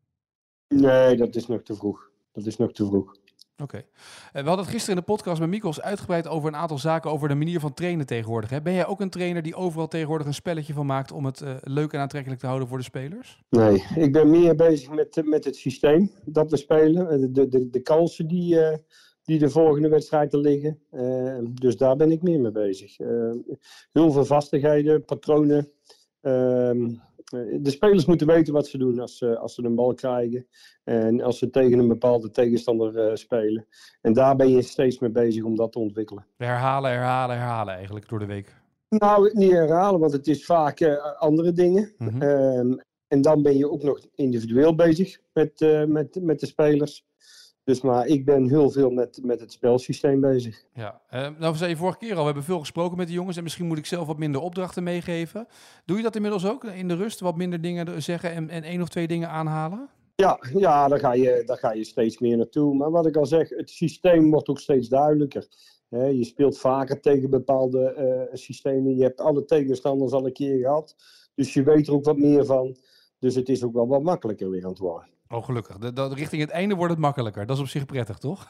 Nee, dat is nog te vroeg. Dat is nog te vroeg. Oké. Okay. Uh, we hadden het gisteren in de podcast met Mikos uitgebreid over een aantal zaken over de manier van trainen tegenwoordig. Hè? Ben jij ook een trainer die overal tegenwoordig een spelletje van maakt om het uh, leuk en aantrekkelijk te houden voor de spelers? Nee, ik ben meer bezig met, met het systeem dat we spelen. De, de, de kansen die... Uh, die de volgende wedstrijden liggen. Uh, dus daar ben ik meer mee bezig. Uh, heel veel vastigheden, patronen. Uh, de spelers moeten weten wat ze doen als, ze als ze een bal krijgen. En als ze tegen een bepaalde tegenstander uh, spelen. En daar ben je steeds mee bezig om dat te ontwikkelen. Herhalen, herhalen, herhalen eigenlijk door de week. Nou, niet herhalen, want het is vaak uh, andere dingen. Mm-hmm. Um, en dan ben je ook nog individueel bezig met, uh, met, met de spelers. Dus maar ik ben heel veel met, met het spelsysteem bezig. Ja, uh, nou zei je vorige keer al, we hebben veel gesproken met de jongens en misschien moet ik zelf wat minder opdrachten meegeven. Doe je dat inmiddels ook in de rust, wat minder dingen zeggen en, en één of twee dingen aanhalen? Ja, ja daar, ga je, daar ga je steeds meer naartoe. Maar wat ik al zeg, het systeem wordt ook steeds duidelijker. He, je speelt vaker tegen bepaalde uh, systemen. Je hebt alle tegenstanders al een keer gehad. Dus je weet er ook wat meer van. Dus het is ook wel wat makkelijker weer aan het worden. Oh, gelukkig. De, de, richting het einde wordt het makkelijker. Dat is op zich prettig, toch?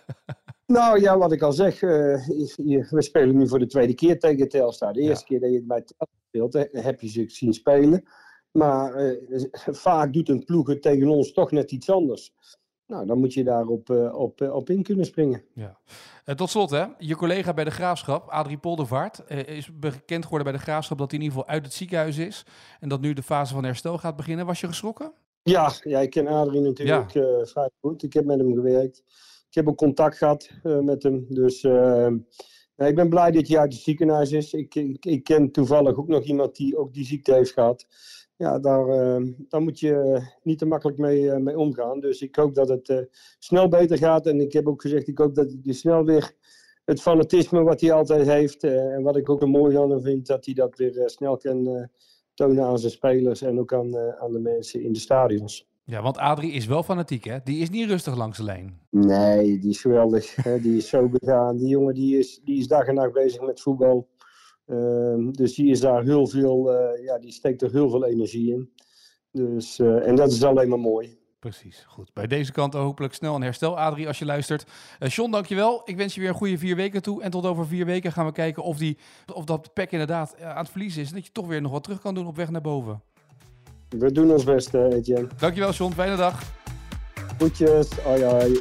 Nou ja, wat ik al zeg. Uh, je, we spelen nu voor de tweede keer tegen Telstar. De eerste ja. keer dat je het bij Telstar speelt, heb je ze zien spelen. Maar uh, vaak doet een ploeg het tegen ons toch net iets anders. Nou, dan moet je daarop uh, op, uh, op in kunnen springen. Ja. Uh, tot slot, hè. Je collega bij de Graafschap, Adrie Poldervaart, uh, is bekend geworden bij de Graafschap dat hij in ieder geval uit het ziekenhuis is. En dat nu de fase van herstel gaat beginnen. Was je geschrokken? Ja, ja ik ken Adrie natuurlijk ja. uh, vrij goed. Ik heb met hem gewerkt. Ik heb ook contact gehad uh, met hem. Dus uh, nou, ik ben blij dat hij uit het ziekenhuis is. Ik, ik, ik ken toevallig ook nog iemand die ook die ziekte heeft gehad. Ja, daar, uh, daar moet je niet te makkelijk mee, uh, mee omgaan. Dus ik hoop dat het uh, snel beter gaat. En ik heb ook gezegd, ik hoop dat hij snel weer het fanatisme wat hij altijd heeft. Uh, en wat ik ook een mooi aan hem vind, dat hij dat weer uh, snel kan uh, tonen aan zijn spelers. En ook aan, uh, aan de mensen in de stadions. Ja, want Adrie is wel fanatiek, hè? Die is niet rustig langs de lijn. Nee, die is geweldig. Hè? Die is zo begaan. Die jongen die is, die is dag en nacht bezig met voetbal. Uh, dus die is daar heel veel, uh, ja, die steekt er heel veel energie in. Dus, uh, en dat is alleen maar mooi. Precies, goed. Bij deze kant hopelijk snel een herstel, Adrie, als je luistert. Uh, John, dankjewel. Ik wens je weer een goede vier weken toe. En tot over vier weken gaan we kijken of, die, of dat P E C inderdaad uh, aan het verliezen is. En dat je toch weer nog wat terug kan doen op weg naar boven. We doen ons best, uh, Etienne. Dankjewel, John. Fijne dag. Goedjes. Hoi, hoi.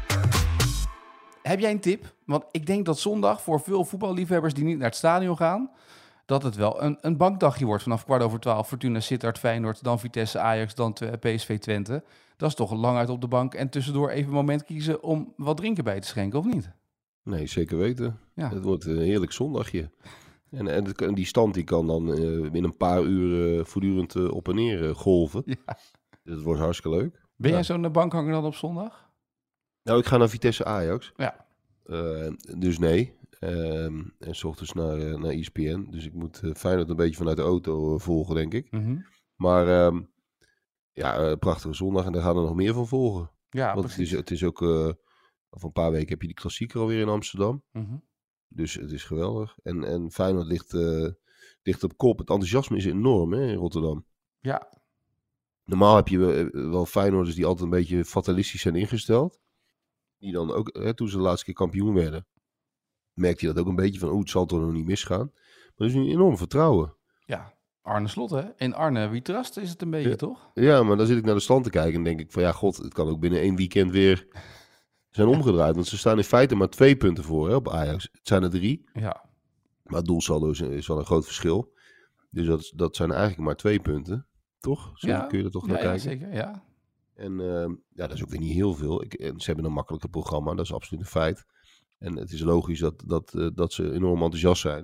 Heb jij een tip? Want ik denk dat zondag voor veel voetballiefhebbers die niet naar het stadion gaan, dat het wel een, een bankdagje wordt vanaf kwart over twaalf. Fortuna Sittard, Feyenoord, dan Vitesse, Ajax, dan P S V Twente. Dat is toch lang uit op de bank en tussendoor even een moment kiezen om wat drinken bij te schenken, of niet? Nee, zeker weten. Ja. Het wordt een heerlijk zondagje. En, en, het, en die stand die kan dan uh, in een paar uur uh, voortdurend uh, op en neer uh, golven. Ja. Dus het wordt hartstikke leuk. Ben ja. jij zo'n bankhanger dan op zondag? Nou, ik ga naar Vitesse Ajax. Ja. Uh, dus nee. Uh, en 's ochtends naar, uh, naar E S P N. Dus ik moet uh, Feyenoord een beetje vanuit de auto uh, volgen, denk ik. Mm-hmm. Maar um, ja, uh, prachtige zondag. En daar gaan er nog meer van volgen. Ja, Want het is, het is ook... Uh, over een paar weken heb je die klassieker alweer in Amsterdam. Mm-hmm. Dus het is geweldig. En, en Feyenoord ligt, uh, ligt op kop. Het enthousiasme is enorm, hè, in Rotterdam. Ja. Normaal heb je wel Feyenoorders die altijd een beetje fatalistisch zijn ingesteld. Die dan ook, hè, toen ze de laatste keer kampioen werden, merkte je dat ook een beetje van, oh, het zal toch nog niet misgaan. Maar er is nu enorm vertrouwen. Ja, Arne Slot, hè? In Arne, wie trust is het een beetje, ja, toch? Ja, maar dan zit ik naar de stand te kijken en denk ik van, ja, god, het kan ook binnen één weekend weer zijn omgedraaid. Want ze staan in feite maar twee punten voor, hè, op Ajax. Het zijn er drie. Ja. Maar het doelsaldo is, is wel een groot verschil. Dus dat, dat zijn eigenlijk maar twee punten. Toch? Zo ja. kun je er toch ja, naar ja, kijken? Zeker, ja. En uh, ja, dat is ook weer niet heel veel. Ik, en ze hebben een makkelijker programma, dat is absoluut een feit. En het is logisch dat, dat, uh, dat ze enorm enthousiast zijn.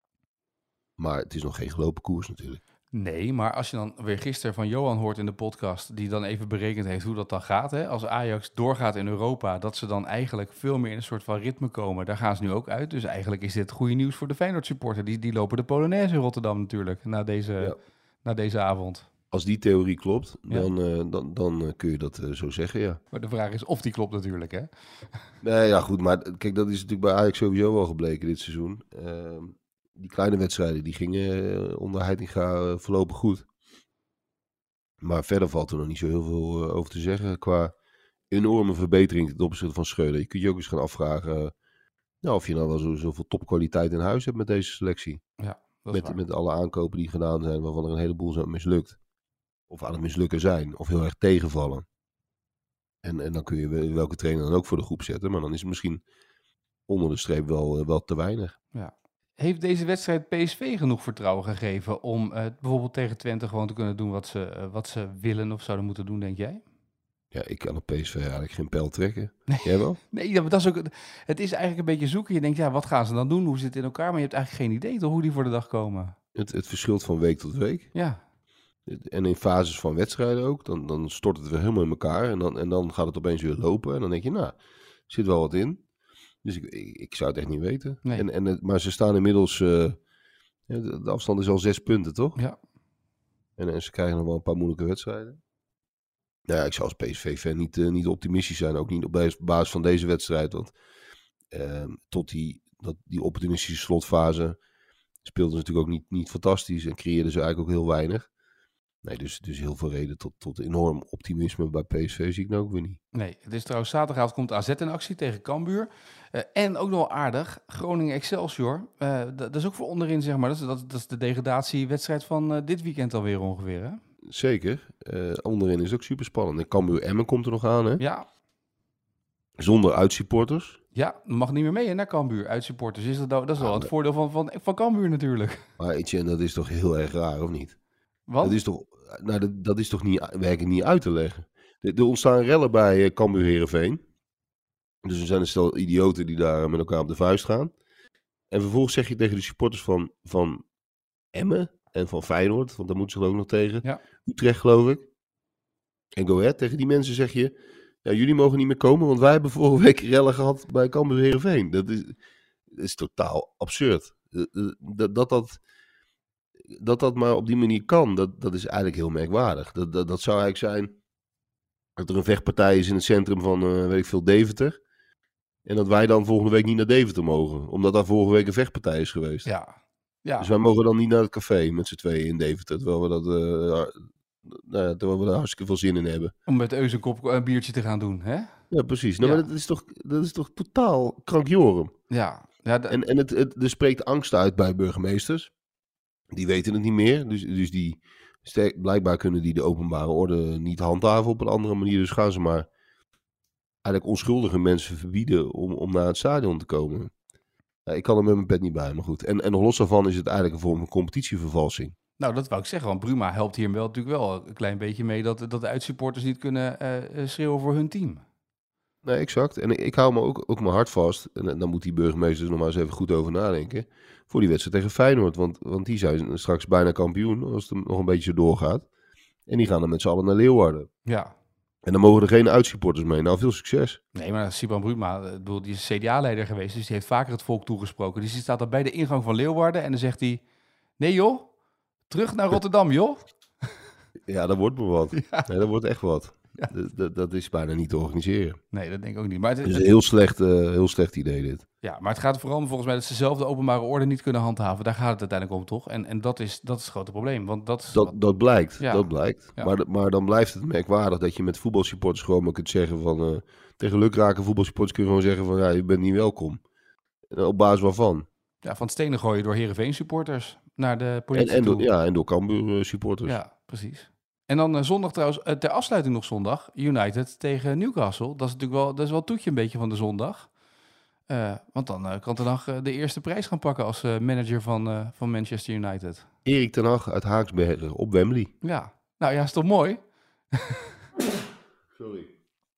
Maar het is nog geen gelopen koers natuurlijk. Nee, maar als je dan weer gisteren van Johan hoort in de podcast, die dan even berekend heeft hoe dat dan gaat. Hè? Als Ajax doorgaat in Europa, dat ze dan eigenlijk veel meer in een soort van ritme komen. Daar gaan ze nu ook uit. Dus eigenlijk is dit goede nieuws voor de Feyenoord supporter. Die, die lopen de Polonaise in Rotterdam natuurlijk, na deze, ja. na deze avond. Als die theorie klopt, ja. dan, uh, dan, dan uh, kun je dat uh, zo zeggen, ja. Maar de vraag is of die klopt natuurlijk, hè? Nee, ja goed, maar kijk, dat is natuurlijk bij Ajax sowieso wel gebleken dit seizoen. Uh, die kleine wedstrijden, die gingen uh, onder Heitinga uh, voorlopig goed. Maar verder valt er nog niet zo heel veel uh, over te zeggen qua enorme verbetering ten opzichte van Schreuder. Je kunt je ook eens gaan afvragen uh, nou, of je nou wel zo, zoveel topkwaliteit in huis hebt met deze selectie. Ja, dat is met, met alle aankopen die gedaan zijn, waarvan er een heleboel zijn mislukt. Of aan het mislukken zijn, of heel erg tegenvallen. En, en dan kun je welke trainer dan ook voor de groep zetten. Maar dan is het misschien onder de streep wel, wel te weinig. Ja. Heeft deze wedstrijd P S V genoeg vertrouwen gegeven om uh, bijvoorbeeld tegen Twente gewoon te kunnen doen wat ze, uh, wat ze willen of zouden moeten doen, denk jij? Ja, ik kan op P S V eigenlijk geen pijl trekken. Nee. Jij wel? Nee, dat is ook, het is eigenlijk een beetje zoeken. Je denkt, ja, wat gaan ze dan doen? Hoe zit het in elkaar? Maar je hebt eigenlijk geen idee toch hoe die voor de dag komen. Het, het verschilt van week tot week. Ja. En in fases van wedstrijden ook. Dan, dan stort het weer helemaal in elkaar. En dan, en dan gaat het opeens weer lopen. En dan denk je, nou, er zit wel wat in. Dus ik, ik, ik zou het echt niet weten. Nee. En, en het, maar ze staan inmiddels... Uh, de, de afstand is al zes punten, toch? Ja. En, en ze krijgen nog wel een paar moeilijke wedstrijden. Nou ja, ik zou als P S V-fan niet, uh, niet optimistisch zijn. Ook niet op basis van deze wedstrijd. Want uh, tot die, dat, die opportunistische slotfase speelden ze natuurlijk ook niet, niet fantastisch. En creëerden ze eigenlijk ook heel weinig. Nee, dus, dus heel veel reden tot, tot enorm optimisme bij P S V zie ik nou ook weer niet. Nee, het is trouwens zaterdagavond komt A Z in actie tegen Cambuur. Uh, en ook nog wel aardig, Groningen Excelsior. Uh, d- dat is ook voor onderin, zeg maar. Dat is, dat, dat is de degradatiewedstrijd van uh, dit weekend alweer ongeveer, hè? Zeker. Uh, onderin is het ook super spannend. En Cambuur Emmen komt er nog aan, hè? Ja. Zonder uitsupporters. Ja, mag niet meer mee hè, naar Cambuur, uitsupporters. Is dat, dat is wel ah, het voordeel van, van, van Cambuur natuurlijk. Maar Etienne, dat is toch heel erg raar, of niet? Wat? Dat is toch, nou, dat, dat is toch niet, werkelijk niet uit te leggen. Er, er ontstaan rellen bij uh, Cambuur Heerenveen. Dus er zijn een stel idioten die daar met elkaar op de vuist gaan. En vervolgens zeg je tegen de supporters van, van Emmen en van Feyenoord, want daar moeten ze er ook nog tegen. Ja. Utrecht, geloof ik. En Go Ahead, tegen die mensen zeg je, ja, jullie mogen niet meer komen, want wij hebben vorige week rellen gehad bij Cambuur Heerenveen. Dat is, dat is totaal absurd. Dat dat, dat dat dat maar op die manier kan, dat, dat is eigenlijk heel merkwaardig. Dat, dat, dat zou eigenlijk zijn dat er een vechtpartij is in het centrum van, uh, weet ik veel, Deventer. En dat wij dan volgende week niet naar Deventer mogen. Omdat daar vorige week een vechtpartij is geweest. Ja. Ja. Dus wij mogen dan niet naar het café met z'n tweeën in Deventer. Terwijl we, dat, uh, nou ja, terwijl we daar hartstikke veel zin in hebben. Om met Eus een kop een biertje te gaan doen, hè? Ja, precies. Nou, ja. Maar dat is toch, dat is toch totaal krankjorum. Ja. ja de... En, en het, het, er spreekt angst uit bij burgemeesters. Die weten het niet meer. Dus, dus die, sterk, blijkbaar kunnen die de openbare orde niet handhaven op een andere manier. Dus gaan ze maar eigenlijk onschuldige mensen verbieden om, om naar het stadion te komen. Ja, ik kan er met mijn pet niet bij, maar goed. En, en nog los daarvan is het eigenlijk een vorm van competitievervalsing. Nou, dat wou ik zeggen, want Bruma helpt hier wel natuurlijk wel een klein beetje mee dat, dat de uitsupporters niet kunnen uh, schreeuwen voor hun team. Nee, exact. En ik, ik hou me ook, ook mijn hart vast, en dan moet die burgemeester nog maar eens even goed over nadenken, voor die wedstrijd tegen Feyenoord. Want, want die zijn straks bijna kampioen, als het nog een beetje zo doorgaat. En die gaan dan met z'n allen naar Leeuwarden. Ja. En dan mogen er geen uitsupporters mee. Nou, veel succes. Nee, maar Sibran Bruma, ik bedoel, die is C D A-leider geweest, dus die heeft vaker het volk toegesproken. Dus die staat dan bij de ingang van Leeuwarden en dan zegt hij, nee joh, terug naar Rotterdam joh. Ja, dat wordt me wat. Ja. Nee, dat wordt echt wat. Ja. Dat, dat, dat is bijna niet te organiseren. Nee, dat denk ik ook niet. Maar het, Het is een heel slecht, uh, heel slecht idee dit. Ja, maar het gaat vooral om volgens mij dat ze zelf de openbare orde niet kunnen handhaven. Daar gaat het uiteindelijk om, toch? En, en dat, is, dat is het grote probleem. Want dat, dat, dat blijkt, ja. dat blijkt. Ja. Maar, maar dan blijft het merkwaardig dat je met voetbalsupporters gewoon maar kunt zeggen van... Uh, tegen lukraken voetbalsupporters kun je gewoon zeggen van... Ja, je bent niet welkom. En op basis waarvan? Ja, van stenen gooien door Heerenveen supporters naar de politie en, en toe. door, ja, en door Cambuur uh, supporters. Ja, precies. En dan uh, zondag trouwens, uh, ter afsluiting nog zondag, United tegen Newcastle. Dat is natuurlijk wel, dat is wel het toetje een beetje van de zondag. Uh, want dan uh, kan Ten Hag uh, de eerste prijs gaan pakken als uh, manager van, uh, van Manchester United. Erik Ten Hag uit Haaksbergen op Wembley. Ja, nou ja, is toch mooi? Sorry.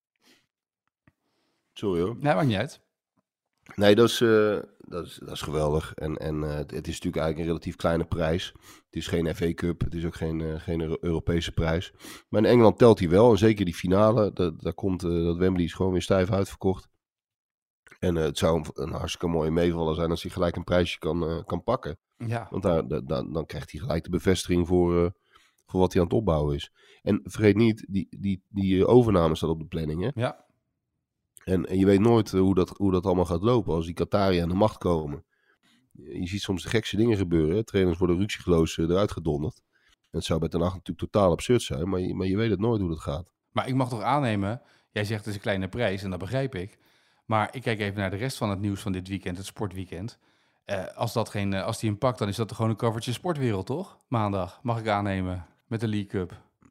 Sorry hoor. Nee, maakt niet uit. Nee, dat is, uh, dat is, dat is geweldig. En, en uh, het is natuurlijk eigenlijk een relatief kleine prijs. Het is geen F A Cup, het is ook geen, uh, geen Europese prijs. Maar in Engeland telt hij wel. En zeker die finale, dat, daar komt, uh, dat Wembley is gewoon weer stijf uitverkocht. En uh, het zou een, een hartstikke mooie meevaller zijn als hij gelijk een prijsje kan, uh, kan pakken. Ja. Want daar, da, da, dan krijgt hij gelijk de bevestiging voor, uh, voor wat hij aan het opbouwen is. En vergeet niet, die, die, die uh, overname staat op de planning, hè? Ja. En, en je weet nooit uh, hoe, dat, hoe dat allemaal gaat lopen als die Qatari aan de macht komen. Je ziet soms de gekste dingen gebeuren. Hè? Trainers worden ruksigloos uh, eruit gedonderd. En het zou bij Ten Hag natuurlijk totaal absurd zijn, maar je, maar je weet het nooit hoe dat gaat. Maar ik mag toch aannemen, jij zegt het is een kleine prijs en dat begrijp ik. Maar ik kijk even naar de rest van het nieuws van dit weekend, het sportweekend. Uh, als, dat geen, uh, als die hem pakt, dan is dat gewoon een covertje sportwereld, toch? Maandag, mag ik aannemen, met de League Cup.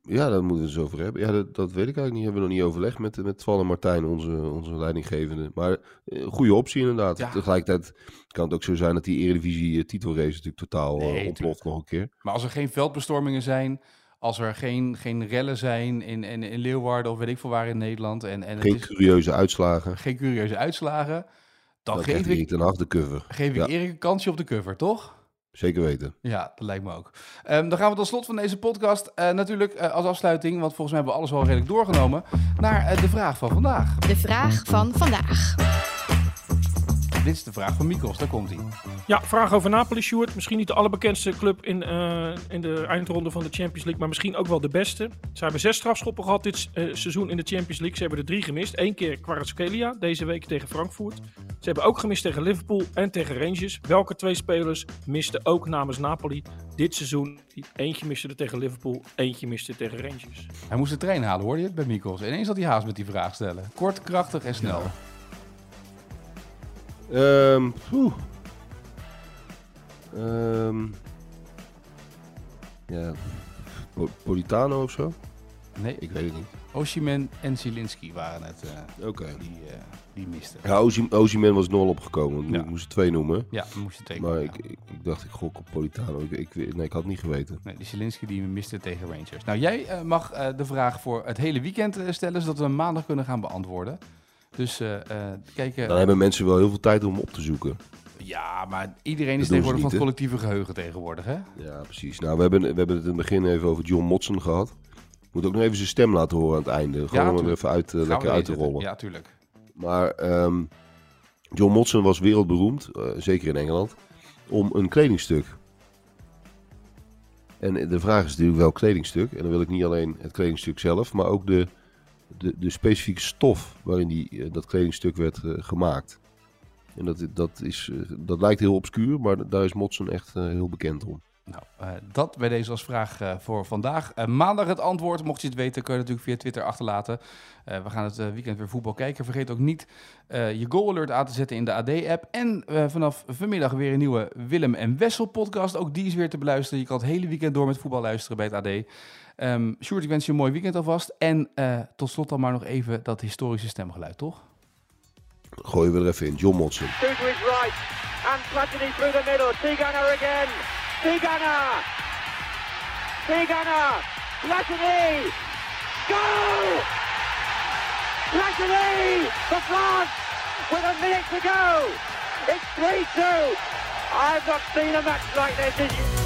Ja, daar moeten we het eens over hebben. Ja, dat, dat weet ik eigenlijk niet. Hebben we nog niet overlegd met, met Twan en Martijn, onze, onze leidinggevende. Maar een uh, goede optie inderdaad. Ja. Tegelijkertijd kan het ook zo zijn dat die Eredivisie titelrace natuurlijk totaal uh, Nee, ontploft nog een keer. Maar als er geen veldbestormingen zijn, als er geen, geen rellen zijn in, in, in Leeuwarden of weet ik veel waar in Nederland. En, en Geen het is curieuze uitslagen. geen curieuze uitslagen. Dan, Dan geef geeft Erik ik, ten Hag de cover. geef ik Ja. Erik een kansje op de cover, toch? Zeker weten. Ja, dat lijkt me ook. Um, dan gaan we tot slot van deze podcast uh, natuurlijk uh, als afsluiting, want volgens mij hebben we alles wel redelijk doorgenomen, naar uh, de vraag van vandaag. De vraag van vandaag. Dit is de vraag van Mikos, daar komt hij. Ja, vraag over Napoli, Sjoerd. Misschien niet de allerbekendste club in, uh, in de eindronde van de Champions League, maar misschien ook wel de beste. Ze hebben zes strafschoppen gehad dit uh, seizoen in de Champions League. Ze hebben er drie gemist. Eén keer Kvaratskhelia, deze week tegen Frankfurt. Ze hebben ook gemist tegen Liverpool en tegen Rangers. Welke twee spelers misten ook namens Napoli dit seizoen? Eentje miste er tegen Liverpool, eentje miste tegen Rangers. Hij moest de trein halen, hoorde je het bij Mikos. Ineens had hij haast met die vraag stellen. Kort, krachtig en snel. Ja. Um, um, ja, Politano of zo? Nee, Ik weet het niet. Osimhen en Zielinski waren het uh, Oké. Okay. die, uh, die misten. Ja, Osimhen was nul opgekomen. Ja. Ik moest er twee noemen. Ja, dan moest je twee Maar ja. ik, ik, ik dacht, ik gok op Politano. Ik, ik, nee, ik had het niet geweten. Nee, die Zielinski die miste tegen Rangers. Nou, jij uh, mag uh, de vraag voor het hele weekend uh, stellen, zodat we hem maandag kunnen gaan beantwoorden. Dus uh, uh, kijken. Dan hebben mensen wel heel veel tijd om op te zoeken. Ja, maar iedereen is Dat doen ze tegenwoordig van het niet, collectieve geheugen tegenwoordig, hè? Ja, precies. Nou, we hebben, we hebben het in het begin even over John Motson gehad. Moet ook nog even zijn stem laten horen aan het einde. Gewoon om er even uit, uh, lekker uit te rollen. Ja, tuurlijk. Maar um, John Motson was wereldberoemd, uh, zeker in Engeland, om een kledingstuk. En de vraag is natuurlijk welk kledingstuk. En dan wil ik niet alleen het kledingstuk zelf, maar ook de, de, de specifieke stof waarin die, uh, dat kledingstuk werd uh, gemaakt. En dat, dat, is, uh, dat lijkt heel obscuur, maar daar is Motson echt uh, heel bekend om. Nou, uh, dat bij deze als vraag uh, voor vandaag. Uh, maandag het antwoord. Mocht je het weten, kun je natuurlijk via Twitter achterlaten. Uh, we gaan het uh, weekend weer voetbal kijken. Vergeet ook niet uh, je goal alert aan te zetten in de A D-app. En uh, vanaf vanmiddag weer een nieuwe Willem en Wessel podcast. Ook die is weer te beluisteren. Je kan het hele weekend door met voetbal luisteren bij het A D. Um, Sjoerd, ik wens je een mooi weekend alvast. En uh, tot slot dan maar nog even dat historische stemgeluid, toch? Gooien we er even in. John Motson. Two to his right. And Platini through the middle. Tigana again. Tigana! Tigana! Platini! Goal! Platini for France with a minute to go! It's three two! I've not seen a match like this.